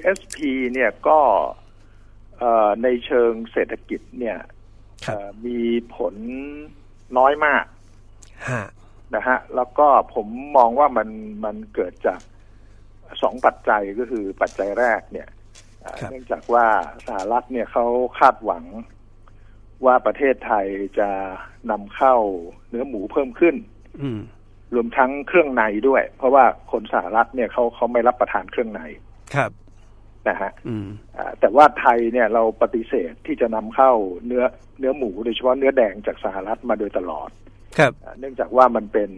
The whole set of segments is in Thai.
GSP เนี่ยก็ในเชิงเศรษฐกิจเนี่ยมีผลน้อยมากนะฮะแล้วก็ผมมองว่ามันเกิดจาก2ปัจจัยก็คือปัจจัยแรกเนี่ยเนื่องจากว่าสหรัฐเนี่ยเขาคาดหวังว่าประเทศไทยจะนำเข้าเนื้อหมูเพิ่มขึ้นรวมทั้งเครื่องในด้วยเพราะว่าคนสหรัฐเนี่ยเขาไม่รับประทานเครื่องในครับนะฮะแต่ว่าไทยเนี่ยเราปฏิเสธที่จะนำเข้าเนื้อหมูโดยเฉพาะเนื้อแดงจากสหรัฐมาโดยตลอดครับเนื่องจากว่ามันเป็น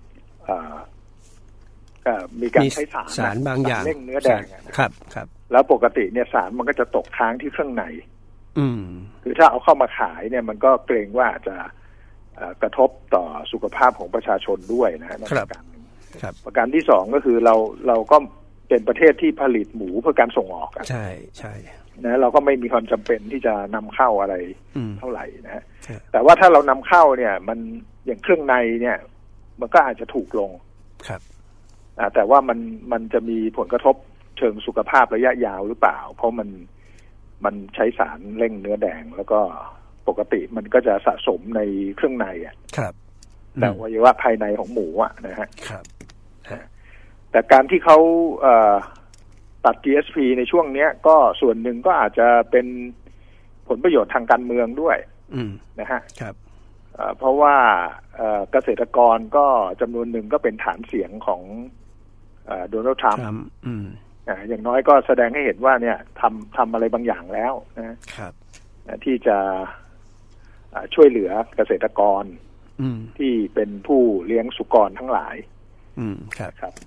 มีการใช้สารบางอย่างเร่งเนื้อแดงครับแล้วปกติเนี่ยสารมันก็จะตกค้างที่เครื่องในคือถ้าเอาเข้ามาขายเนี่ยมันก็เกรงว่าจะกระทบต่อสุขภาพของประชาชนด้วยนะฮะประการที่2ก็คือเราก็เป็นประเทศที่ผลิตหมูเพื่อการส่งออกใช่นะเราก็ไม่มีความจำเป็นที่จะนำเข้าอะไรเท่าไหร่นะฮะแต่ว่าถ้าเรานำเข้าเนี่ยมันอย่างเครื่องในเนี่ยมันก็อาจจะถูกลงครับแต่ว่ามันจะมีผลกระทบเชิงสุขภาพระยะยาวหรือเปล่าเพราะมันใช้สารเร่งเนื้อแดงแล้วก็ปกติมันก็จะสะสมในเครื่องในครับแต่อวัยวะภายในของหมูนะฮะครับแต่การที่เขาตัด GSP ในช่วงนี้ก็ส่วนหนึ่งก็อาจจะเป็นผลประโยชน์ทางการเมืองด้วยนะฮะครับเพราะว่าเกษตรกรก็จำนวนหนึ่งก็เป็นฐานเสียงของโดนัลด์ทรัมป์อย่างน้อยก็แสดงให้เห็นว่าเนี่ยทำอะไรบางอย่างแล้วนะครับที่จะช่วยเหลือเกษตรกรที่เป็นผู้เลี้ยงสุกรทั้งหลายครับ